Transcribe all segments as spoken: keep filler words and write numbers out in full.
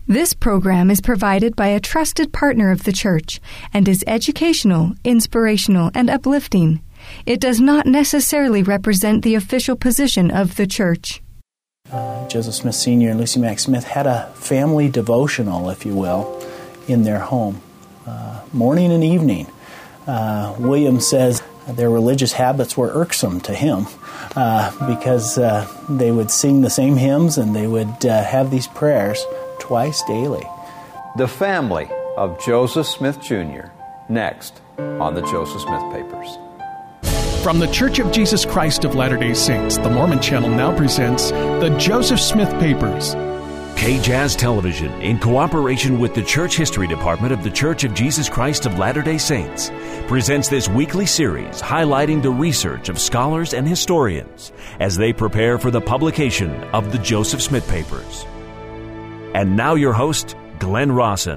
This program is provided by a trusted partner of the church and is educational, inspirational, and uplifting. It does not necessarily represent the official position of the church. Uh, Joseph Smith Senior and Lucy Mack Smith had a family devotional, if you will, in their home, uh, morning and evening. Uh, William says their religious habits were irksome to him uh, because uh, they would sing the same hymns and they would uh, have these prayers twice daily. The family of Joseph Smith Junior, next on the Joseph Smith Papers. From the Church of Jesus Christ of Latter-day Saints, the Mormon Channel now presents the Joseph Smith Papers. K Jazz Television, in cooperation with the Church History Department of the Church of Jesus Christ of Latter-day Saints, presents this weekly series highlighting the research of scholars and historians as they prepare for the publication of the Joseph Smith Papers. And now your host, Glenn Rawson.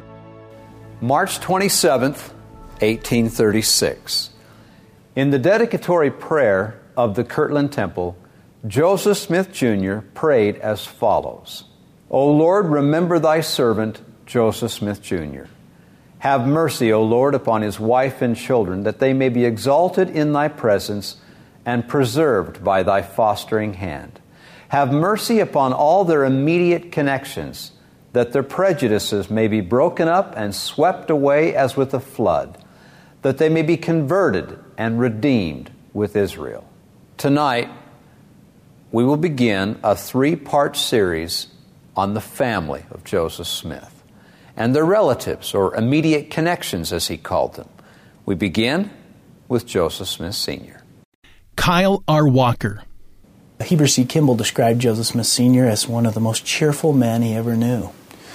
March twenty-seventh, eighteen thirty-six. In the dedicatory prayer of the Kirtland Temple, Joseph Smith Junior prayed as follows: O Lord, remember thy servant, Joseph Smith Junior Have mercy, O Lord, upon his wife and children, that they may be exalted in thy presence and preserved by thy fostering hand. Have mercy upon all their immediate connections, that their prejudices may be broken up and swept away as with a flood, that they may be converted and redeemed with Israel. Tonight, we will begin a three-part series on the family of Joseph Smith and their relatives, or immediate connections, as he called them. We begin with Joseph Smith Senior Kyle R. Walker. Heber C. Kimball described Joseph Smith Senior as one of the most cheerful men he ever knew.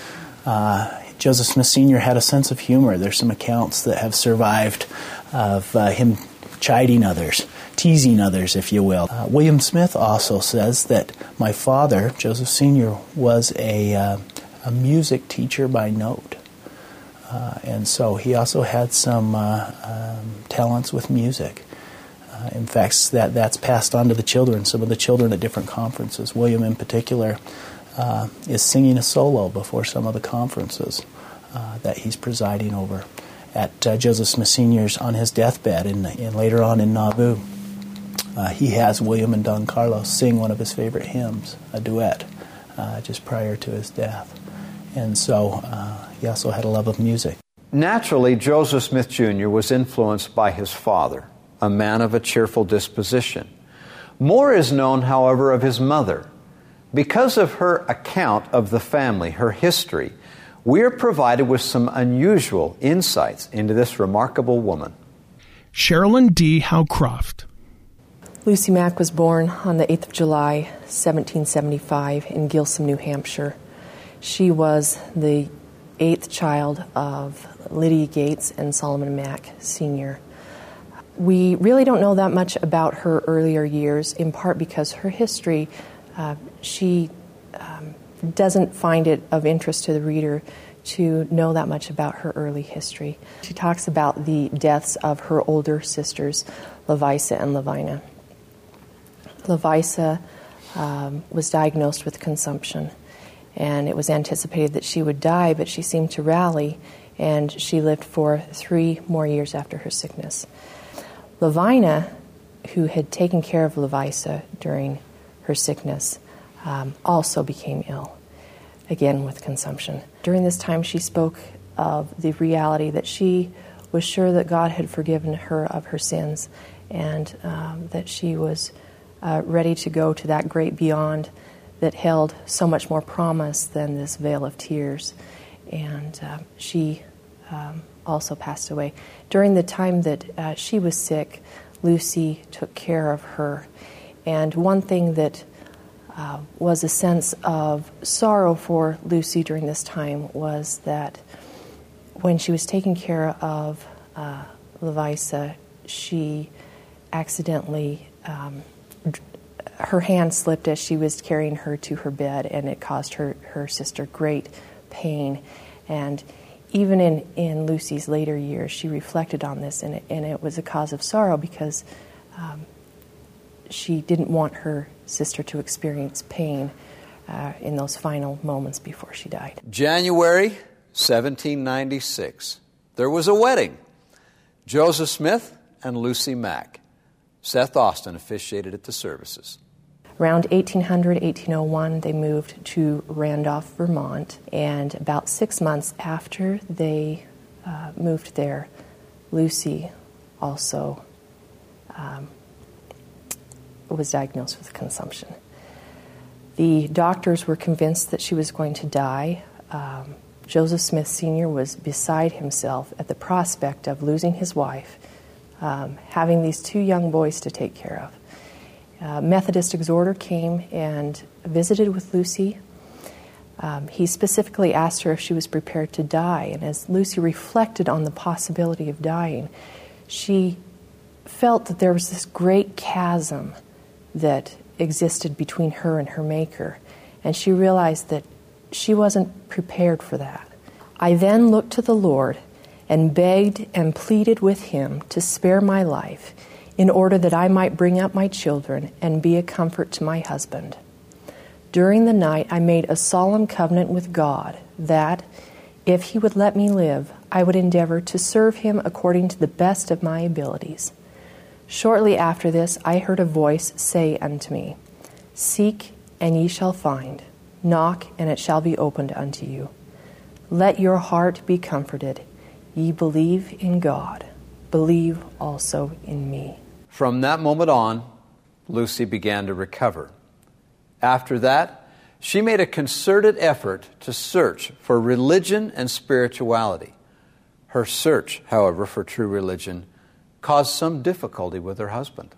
Uh, Joseph Smith Senior had a sense of humor. There's some accounts that have survived of uh, him chiding others, teasing others, if you will. Uh, William Smith also says that my father, Joseph Senior, was a, uh, a music teacher by note. Uh, and so he also had some uh, um, talents with music. Uh, in fact, that, that's passed on to the children, some of the children at different conferences. William in particular uh, is singing a solo before some of the conferences uh, that he's presiding over. At uh, Joseph Smith Senior's on his deathbed, and, and later on in Nauvoo, uh, he has William and Don Carlos sing one of his favorite hymns, a duet, uh, just prior to his death. And so uh, he also had a love of music. Naturally, Joseph Smith Junior was influenced by his father, a man of a cheerful disposition. More is known, however, of his mother. Because of her account of the family, her history, we are provided with some unusual insights into this remarkable woman. Sherilyn D. Howcroft. Lucy Mack was born on the eighth of July, seventeen seventy-five, in Gilsum, New Hampshire. She was the eighth child of Lydia Gates and Solomon Mack, Senior We really don't know that much about her earlier years, in part because her history, uh, she um, doesn't find it of interest to the reader to know that much about her early history. She talks about the deaths of her older sisters, Levisa and Levina. Levisa um, was diagnosed with consumption, and it was anticipated that she would die, but she seemed to rally, and she lived for three more years after her sickness. Levina, who had taken care of Levisa during her sickness, um, also became ill, again with consumption. During this time, she spoke of the reality that she was sure that God had forgiven her of her sins, and um, that she was uh, ready to go to that great beyond that held so much more promise than this veil of tears. And uh, she um, also passed away. During the time that uh, she was sick, Lucy took care of her. And one thing that uh, was a sense of sorrow for Lucy during this time was that when she was taking care of uh, Levisa, she accidentally, um, her hand slipped as she was carrying her to her bed, and it caused her, her sister great pain. And even in, in Lucy's later years, she reflected on this, and it, and it was a cause of sorrow because um, she didn't want her sister to experience pain uh, in those final moments before she died. January seventeen ninety-six. There was a wedding. Joseph Smith and Lucy Mack. Seth Austin officiated at the services. Around eighteen hundred, eighteen oh one, they moved to Randolph, Vermont, and about six months after they uh, moved there, Lucy also um, was diagnosed with consumption. The doctors were convinced that she was going to die. Um, Joseph Smith Senior was beside himself at the prospect of losing his wife, um, having these two young boys to take care of. Uh, Methodist Exhorter came and visited with Lucy. Um, he specifically asked her if she was prepared to die, and as Lucy reflected on the possibility of dying, she felt that there was this great chasm that existed between her and her Maker, and she realized that she wasn't prepared for that. I then looked to the Lord and begged and pleaded with Him to spare my life in order that I might bring up my children and be a comfort to my husband. During the night, I made a solemn covenant with God that, if He would let me live, I would endeavor to serve Him according to the best of my abilities. Shortly after this, I heard a voice say unto me, Seek, and ye shall find. Knock, and it shall be opened unto you. Let your heart be comforted. Ye believe in God. Believe also in me. From that moment on, Lucy began to recover. After that, she made a concerted effort to search for religion and spirituality. Her search, however, for true religion caused some difficulty with her husband.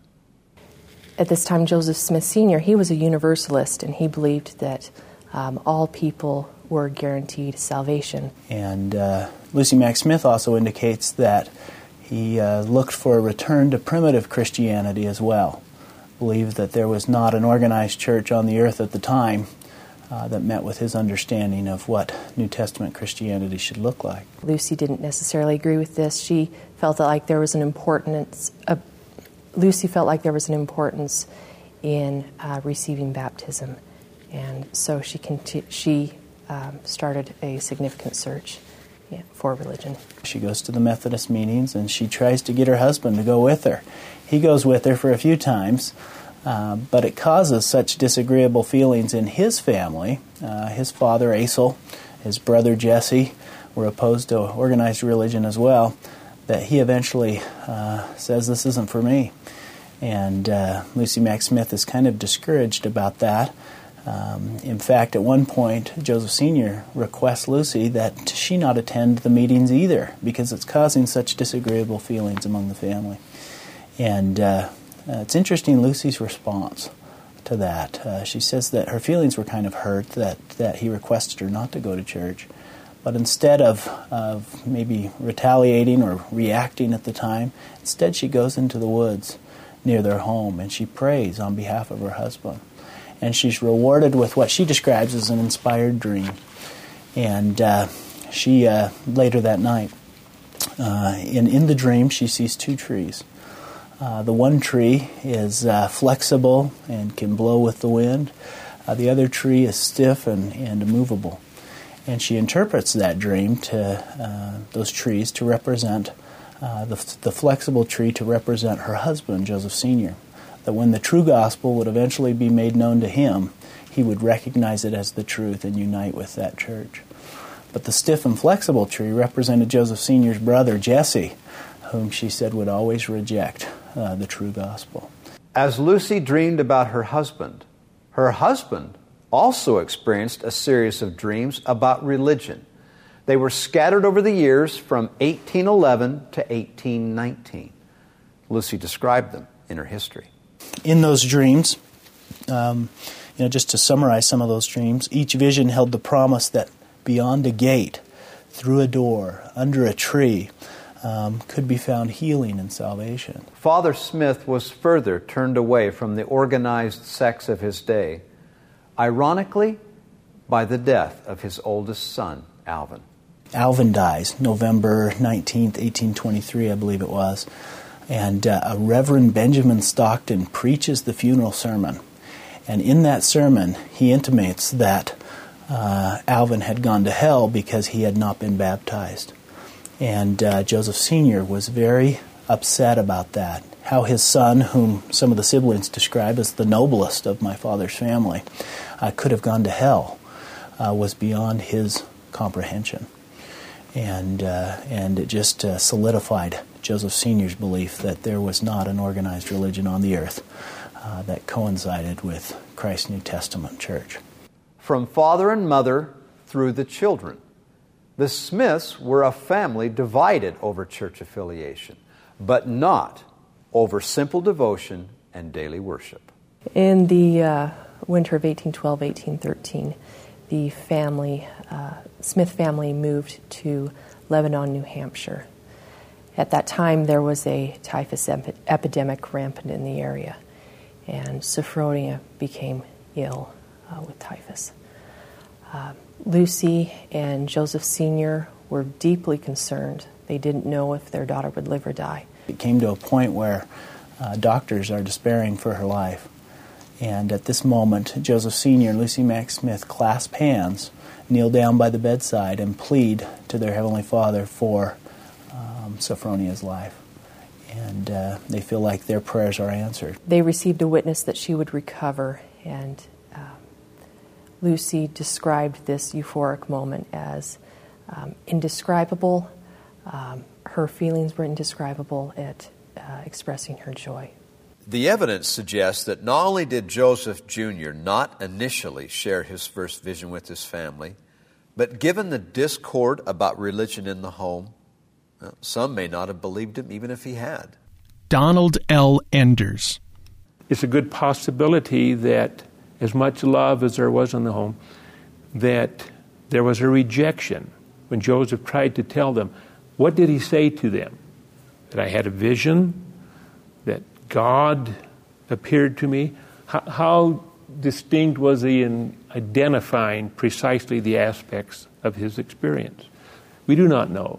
At this time, Joseph Smith Senior, he was a Universalist, and he believed that um, all people were guaranteed salvation. And uh, Lucy Mack Smith also indicates that he uh, looked for a return to primitive Christianity as well. Believed that there was not an organized church on the earth at the time uh, that met with his understanding of what New Testament Christianity should look like. Lucy didn't necessarily agree with this. She felt that like there was an importance. Uh, Lucy felt like there was an importance in uh, receiving baptism, and so she conti- she um, started a significant search yeah, for religion. She goes to the Methodist meetings, and she tries to get her husband to go with her. He goes with her for a few times, uh, but it causes such disagreeable feelings in his family. Uh, his father, Asel, his brother, Jesse, were opposed to organized religion as well, that he eventually uh, says, this isn't for me. And uh, Lucy Mack Smith is kind of discouraged about that. Um, in fact, at one point, Joseph Senior requests Lucy that she not attend the meetings either, because it's causing such disagreeable feelings among the family. And uh, uh, it's interesting, Lucy's response to that. Uh, she says that her feelings were kind of hurt that, that he requested her not to go to church. But instead of, of maybe retaliating or reacting at the time, instead she goes into the woods near their home and she prays on behalf of her husband. And she's rewarded with what she describes as an inspired dream. And uh, she, uh, later that night, uh, in, in the dream, she sees two trees. Uh, the one tree is uh, flexible and can blow with the wind. Uh, the other tree is stiff and, and immovable. And she interprets that dream to uh, those trees to represent uh, the, the flexible tree to represent her husband, Joseph Senior That when the true gospel would eventually be made known to him, he would recognize it as the truth and unite with that church. But the stiff and flexible tree represented Joseph Senior's brother, Jesse, whom she said would always reject uh, the true gospel. As Lucy dreamed about her husband, her husband also experienced a series of dreams about religion. They were scattered over the years from eighteen eleven to eighteen nineteen. Lucy described them in her history. In those dreams, um, you know, just to summarize some of those dreams, each vision held the promise that beyond a gate, through a door, under a tree, um, could be found healing and salvation. Father Smith was further turned away from the organized sects of his day, ironically, by the death of his oldest son, Alvin. Alvin dies November nineteenth, eighteen twenty-three, I believe it was. And uh, a Reverend Benjamin Stockton preaches the funeral sermon. And in that sermon, he intimates that uh, Alvin had gone to hell because he had not been baptized. And uh, Joseph Senior was very upset about that, how his son, whom some of the siblings describe as the noblest of my father's family, uh, could have gone to hell, uh, was beyond his comprehension. And uh, and it just uh, solidified Joseph Senior's belief that there was not an organized religion on the earth uh, that coincided with Christ's New Testament church. From father and mother through the children, the Smiths were a family divided over church affiliation, but not over simple devotion and daily worship. In the uh, winter of eighteen twelve, eighteen thirteen, the family, uh, Smith family moved to Lebanon, New Hampshire. At that time, there was a typhus epi- epidemic rampant in the area, and Sophronia became ill uh, with typhus. Uh, Lucy and Joseph Senior were deeply concerned. They didn't know if their daughter would live or die. It came to a point where uh, doctors are despairing for her life. And at this moment, Joseph Senior and Lucy Mack Smith clasp hands, kneel down by the bedside, and plead to their Heavenly Father for um, Sophronia's life. And uh, they feel like their prayers are answered. They received a witness that she would recover, and uh, Lucy described this euphoric moment as um, indescribable. Um, her feelings were indescribable at uh, expressing her joy. The evidence suggests that not only did Joseph Junior not initially share his first vision with his family, but given the discord about religion in the home, well, some may not have believed him even if he had. Donald L. Enders. It's a good possibility that as much love as there was in the home, that there was a rejection when Joseph tried to tell them. What did he say to them? That I had a vision, that God appeared to me. How, how distinct was he in identifying precisely the aspects of his experience? We do not know.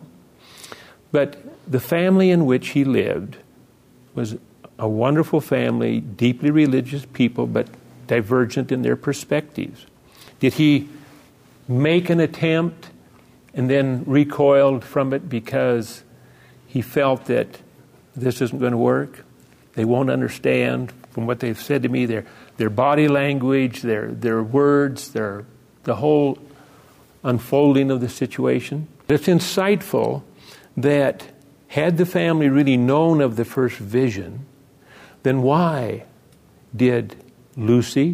But the family in which he lived was a wonderful family, deeply religious people, but divergent in their perspectives. Did he make an attempt and then recoiled from it because he felt that this isn't going to work? They won't understand from what they've said to me, their their body language, their their words, their the whole unfolding of the situation. It's insightful that had the family really known of the first vision, then why did Lucy,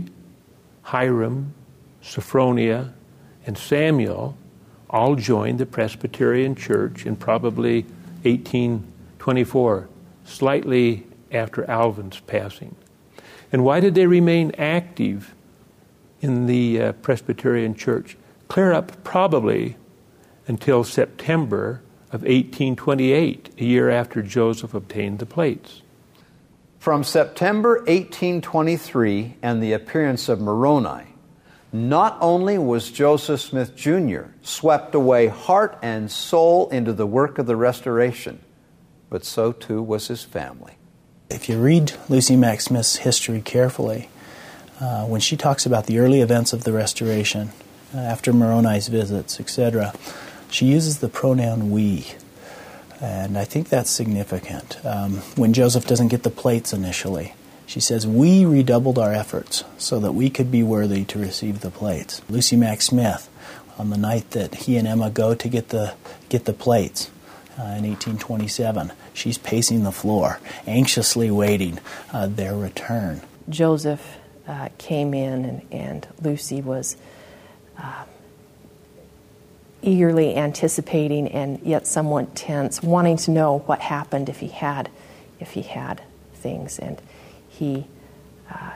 Hiram, Sophronia, and Samuel all join the Presbyterian Church in probably eighteen twenty-four, slightly after Alvin's passing? And why did they remain active in the uh, Presbyterian Church? Clear up probably until September of eighteen twenty-eight, a year after Joseph obtained the plates. From September eighteen twenty-three and the appearance of Moroni, not only was Joseph Smith Junior swept away heart and soul into the work of the restoration, but so too was his family. If you read Lucy Mack Smith's history carefully, uh, when she talks about the early events of the restoration, uh, after Moroni's visits, et cetera, she uses the pronoun we. And I think that's significant. Um, when Joseph doesn't get the plates initially, she says, we redoubled our efforts so that we could be worthy to receive the plates. Lucy Mack Smith, on the night that he and Emma go to get the get the plates uh, in eighteen twenty-seven, she's pacing the floor, anxiously waiting uh, their return. Joseph uh, came in, and, and Lucy was uh, eagerly anticipating and yet somewhat tense, wanting to know what happened if he had, if he had things. And he, uh,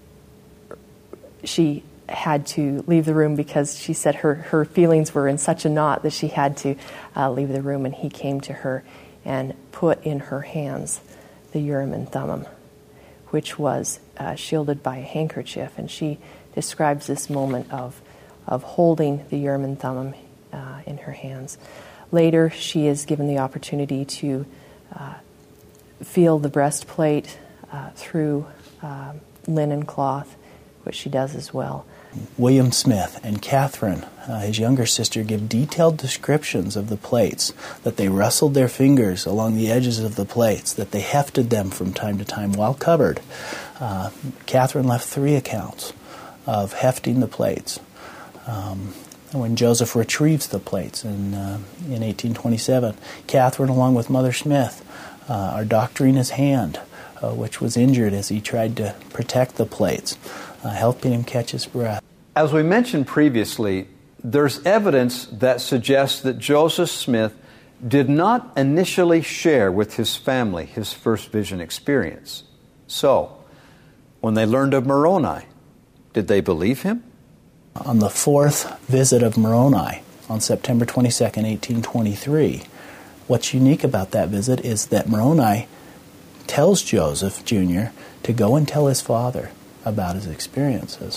she had to leave the room because she said her, her feelings were in such a knot that she had to uh, leave the room. And he came to her and put in her hands the Urim and Thummim, which was uh, shielded by a handkerchief. And she describes this moment of of holding the Urim and Thummim uh, in her hands. Later, she is given the opportunity to uh, feel the breastplate uh, through uh, linen cloth, which she does as well. William Smith and Catherine, uh, his younger sister, give detailed descriptions of the plates, that they wrestled their fingers along the edges of the plates, that they hefted them from time to time while covered. Uh, Catherine left three accounts of hefting the plates. Um, when Joseph retrieves the plates in, uh, in eighteen twenty-seven, Catherine, along with Mother Smith, uh, are doctoring his hand, uh, which was injured as he tried to protect the plates, uh, helping him catch his breath. As we mentioned previously, there's evidence that suggests that Joseph Smith did not initially share with his family his first vision experience. So, when they learned of Moroni, did they believe him? On the fourth visit of Moroni, on September twenty-second, eighteen twenty-three, what's unique about that visit is that Moroni tells Joseph Junior to go and tell his father about his experiences.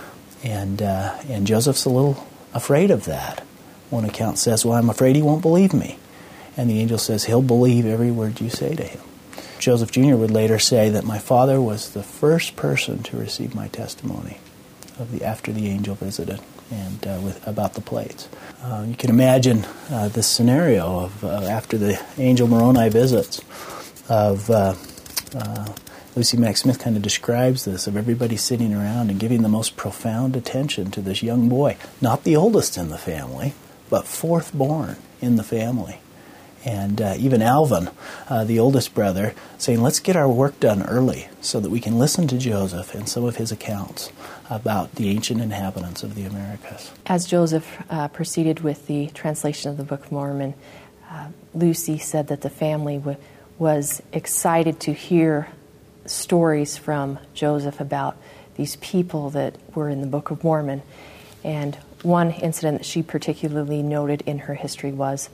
And uh, and Joseph's a little afraid of that. One account says, well, I'm afraid he won't believe me. And the angel says, he'll believe every word you say to him. Joseph Junior would later say that my father was the first person to receive my testimony of the after the angel visited and uh, with about the plates. Uh, you can imagine uh, this scenario of uh, after the angel Moroni visits of uh, uh, Lucy Mack Smith kind of describes this, of everybody sitting around and giving the most profound attention to this young boy, not the oldest in the family, but fourth born in the family. And uh, even Alvin, uh, the oldest brother, saying, let's get our work done early so that we can listen to Joseph and some of his accounts about the ancient inhabitants of the Americas. As Joseph uh, proceeded with the translation of the Book of Mormon, uh, Lucy said that the family w- was excited to hear stories from Joseph about these people that were in the Book of Mormon. And one incident that she particularly noted in her history was,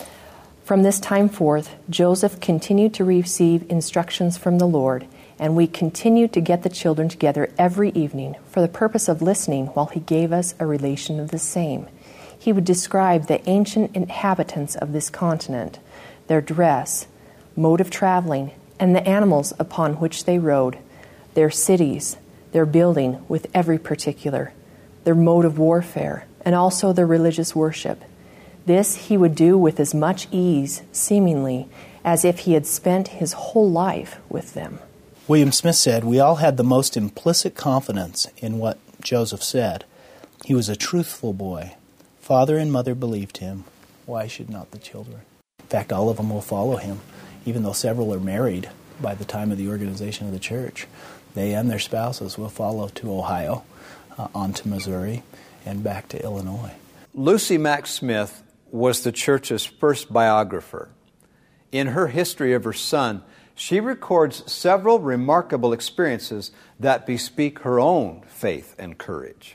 from this time forth, Joseph continued to receive instructions from the Lord, and we continued to get the children together every evening for the purpose of listening while he gave us a relation of the same. He would describe the ancient inhabitants of this continent, their dress, mode of traveling, and the animals upon which they rode, their cities, their building with every particular, their mode of warfare, and also their religious worship. This he would do with as much ease, seemingly, as if he had spent his whole life with them. William Smith said, we all had the most implicit confidence in what Joseph said. He was a truthful boy. Father and mother believed him. Why should not the children? In fact, all of them will follow him, even though several are married by the time of the organization of the church. They and their spouses will follow to Ohio, uh, on to Missouri, and back to Illinois. Lucy Mack Smith was the church's first biographer. In her history of her son, she records several remarkable experiences that bespeak her own faith and courage.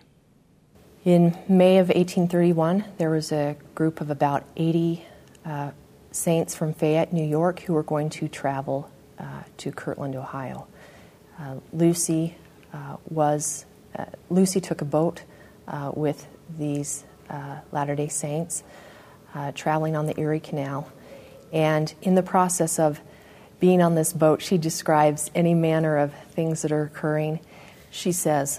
In May of eighteen thirty-one, there was a group of about eighty uh, saints from Fayette, New York, who were going to travel uh, to Kirtland, Ohio. Uh, Lucy uh, was uh, Lucy took a boat uh, with these uh, Latter-day Saints, uh, traveling on the Erie Canal, and in the process of being on this boat, she describes any manner of things that are occurring. She says,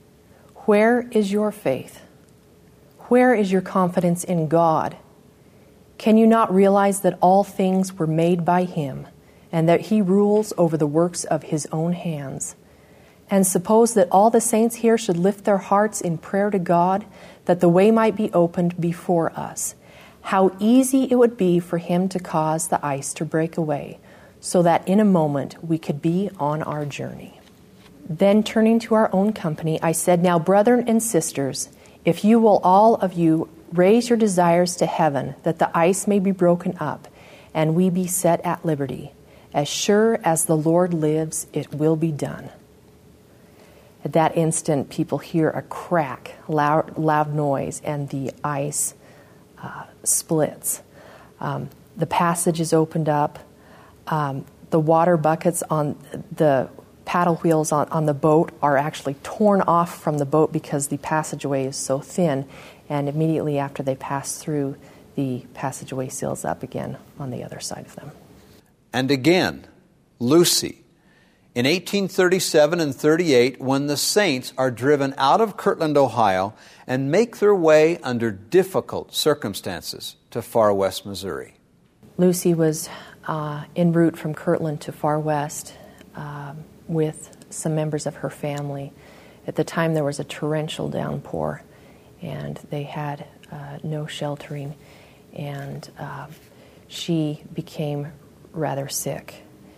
"Where is your faith? Where is your confidence in God? Can you not realize that all things were made by Him, and that He rules over the works of His own hands? And suppose that all the saints here should lift their hearts in prayer to God, that the way might be opened before us. How easy it would be for Him to cause the ice to break away, so that in a moment we could be on our journey." Then turning to our own company, I said, "Now, brethren and sisters, if you will all of you raise your desires to heaven, that the ice may be broken up, and we be set at liberty. As sure as the Lord lives, it will be done." At that instant, people hear a crack, loud, loud noise, and the ice uh, splits. Um, the passage is opened up. Um, the water buckets on the paddle wheels on, on the boat are actually torn off from the boat because the passageway is so thin, and immediately after they pass through, the passageway seals up again on the other side of them. And again, Lucy, In eighteen thirty-seven and thirty-eight, when the Saints are driven out of Kirtland, Ohio, and make their way under difficult circumstances to Far West, Missouri. Lucy was uh, en route from Kirtland to Far West um, with some members of her family. At the time, there was a torrential downpour, and they had uh, no sheltering, and uh, she became rather sick.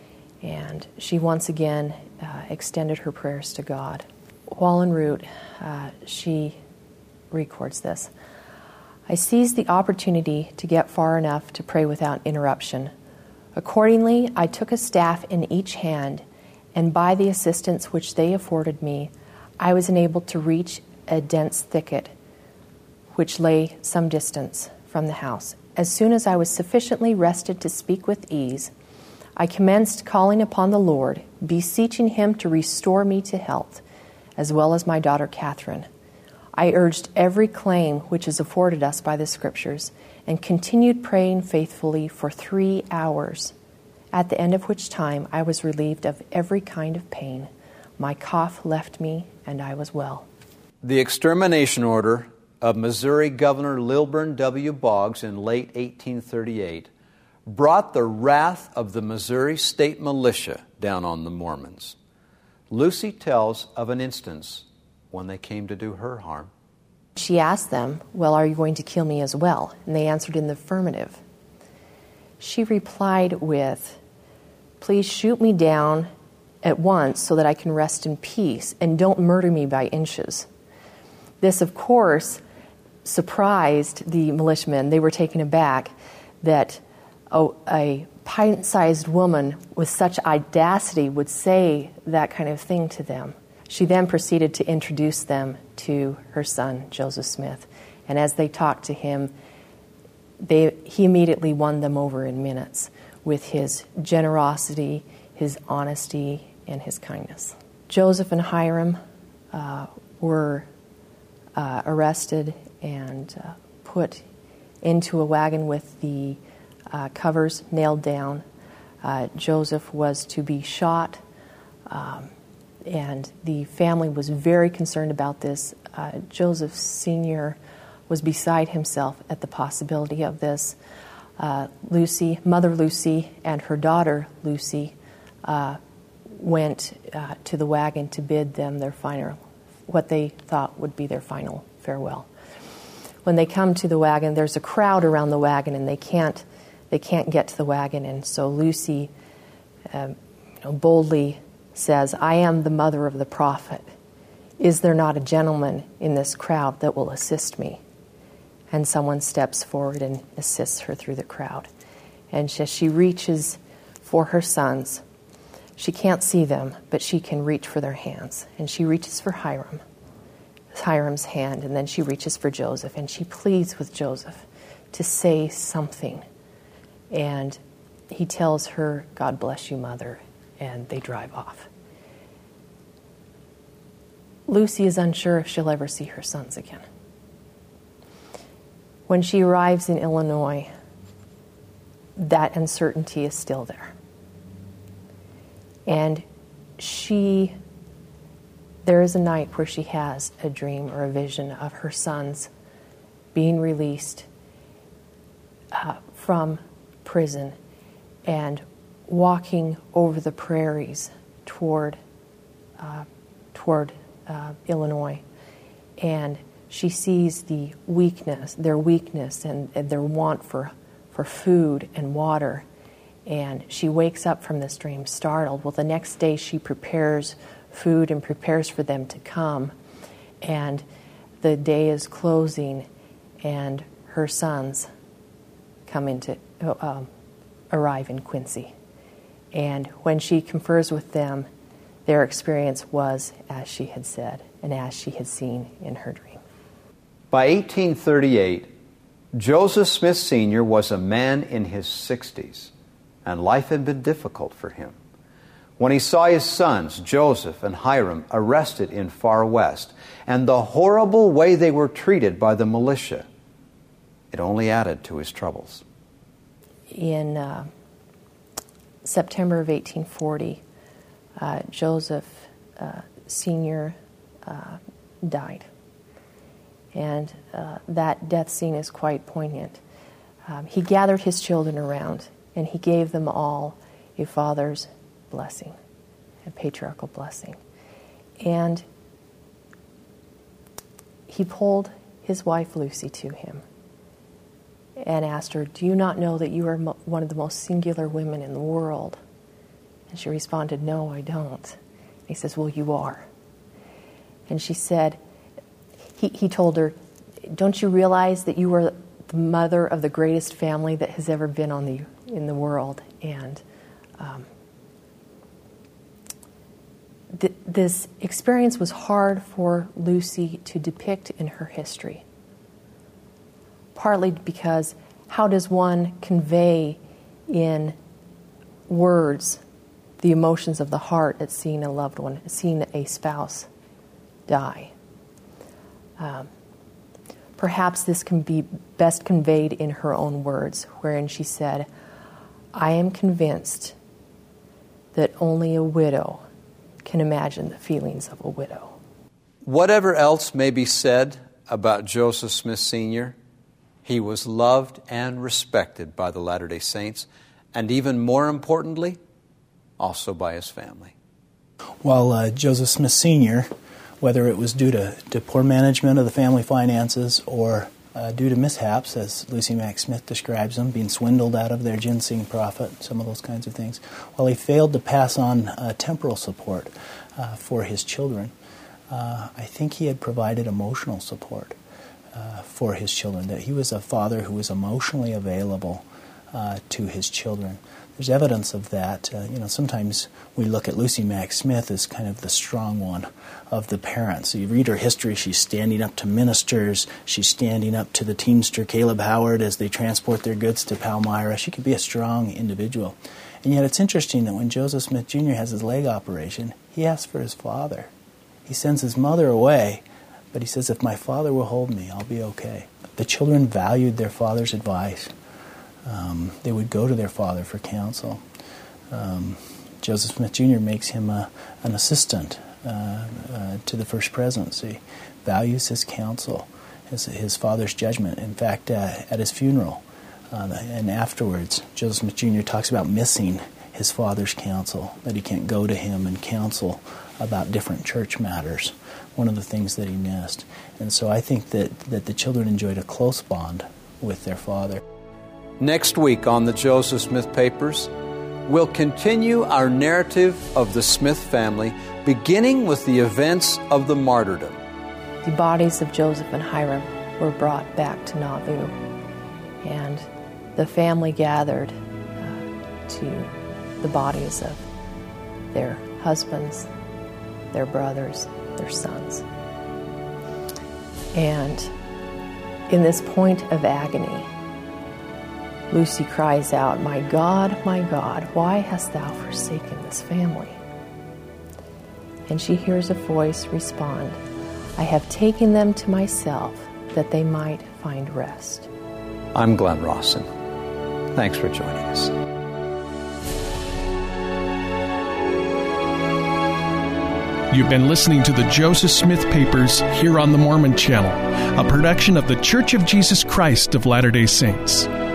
And she once again uh, extended her prayers to God. While en route, uh, she records this. I seized the opportunity to get far enough to pray without interruption. Accordingly, I took a staff in each hand, and by the assistance which they afforded me, I was enabled to reach a dense thicket which lay some distance from the house. As soon as I was sufficiently rested to speak with ease, I commenced calling upon the Lord, beseeching Him to restore me to health, as well as my daughter Catherine. I urged every claim which is afforded us by the Scriptures, and continued praying faithfully for three hours, at the end of which time I was relieved of every kind of pain. My cough left me, and I was well. The extermination order of Missouri Governor Lilburn W. Boggs in late eighteen thirty-eight brought the wrath of the Missouri State Militia down on the Mormons. Lucy tells of an instance when they came to do her harm. She asked them, well, are you going to kill me as well? And they answered in the affirmative. She replied with, please shoot me down at once so that I can rest in peace, and don't murder me by inches. This, of course, surprised the militiamen. They were taken aback that a, a pint-sized woman with such audacity would say that kind of thing to them. She then proceeded to introduce them to her son, Joseph Smith. And as they talked to him, they, he immediately won them over in minutes with his generosity, his honesty, and his kindness. Joseph and Hiram uh, were uh, arrested and uh, put into a wagon with the uh, covers nailed down. Uh, Joseph was to be shot, um, and the family was very concerned about this. Uh, Joseph Senior was beside himself at the possibility of this. Uh, Lucy, Mother Lucy, and her daughter Lucy uh, went uh, to the wagon to bid them their final, what they thought would be their final farewell. When they come to the wagon, there's a crowd around the wagon, and they can't they can't get to the wagon. And so Lucy uh, you know, boldly says, I am the mother of the prophet. Is there not a gentleman in this crowd that will assist me? And someone steps forward and assists her through the crowd. And as she reaches for her sons, she can't see them, but she can reach for their hands. And she reaches for Hiram, Hiram's hand, and then she reaches for Joseph, and she pleads with Joseph to say something. And he tells her, God bless you, Mother, and they drive off. Lucy is unsure if she'll ever see her sons again. When she arrives in Illinois, that uncertainty is still there. And she, there is a night where she has a dream or a vision of her sons being released uh, from prison and walking over the prairies toward uh, toward uh, Illinois. And she sees the weakness, their weakness and, and their want for, for food and water. And she wakes up from this dream startled. Well, the next day she prepares food and prepares for them to come. And the day is closing, and her sons come into, uh, arrive in Quincy. And when she confers with them, their experience was as she had said and as she had seen in her dream. By eighteen thirty-eight, Joseph Smith Senior was a man in his sixties, and life had been difficult for him. When he saw his sons, Joseph and Hiram, arrested in Far West, and the horrible way they were treated by the militia, it only added to his troubles. In uh, September of eighteen forty, uh, Joseph uh, Senior uh, died. And uh, that death scene is quite poignant. Um, he gathered his children around, and he gave them all a father's blessing, a patriarchal blessing. And he pulled his wife Lucy to him and asked her, "Do you not know that you are mo- one of the most singular women in the world?" And she responded, "No, I don't." And he says, "Well, you are." And she said, he, he told her, "Don't you realize that you are the mother of the greatest family that has ever been on the in the world?" And um, th- this experience was hard for Lucy to depict in her history. Partly because how does one convey in words the emotions of the heart at seeing a loved one, seeing a spouse die? Um, perhaps this can be best conveyed in her own words, wherein she said, "I am convinced that only a widow can imagine the feelings of a widow." Whatever else may be said about Joseph Smith Senior, he was loved and respected by the Latter-day Saints, and even more importantly, also by his family. While uh, Joseph Smith Senior, whether it was due to, to poor management of the family finances or uh, due to mishaps, as Lucy Mack Smith describes them, being swindled out of their ginseng profit, some of those kinds of things, while he failed to pass on uh, temporal support uh, for his children, uh, I think he had provided emotional support uh, for his children, that he was a father who was emotionally available uh, to his children. There's evidence of that. Uh, you know, sometimes we look at Lucy Mack Smith as kind of the strong one of the parents. So you read her history, she's standing up to ministers, she's standing up to the teamster Caleb Howard as they transport their goods to Palmyra. She could be a strong individual. And yet it's interesting that when Joseph Smith Junior has his leg operation, he asks for his father. He sends his mother away, but he says, "If my father will hold me, I'll be okay." The children valued their father's advice. Um, they would go to their father for counsel. Um, Joseph Smith Junior makes him a, an assistant uh, uh, to the First Presidency, values his counsel, his, his father's judgment. In fact, uh, at his funeral uh, and afterwards, Joseph Smith Junior talks about missing his father's counsel, that he can't go to him and counsel about different church matters, one of the things that he missed. And so I think that, that the children enjoyed a close bond with their father. Next week on the Joseph Smith Papers, we'll continue our narrative of the Smith family, beginning with the events of the martyrdom. The bodies of Joseph and Hiram were brought back to Nauvoo, and the family gathered uh, to the bodies of their husbands, their brothers, their sons. And in this point of agony, Lucy cries out, "My God, my God, why hast thou forsaken this family?" And she hears a voice respond, "I have taken them to myself that they might find rest." I'm Glenn Rawson. Thanks for joining us. You've been listening to the Joseph Smith Papers here on the Mormon Channel, a production of the Church of Jesus Christ of Latter-day Saints.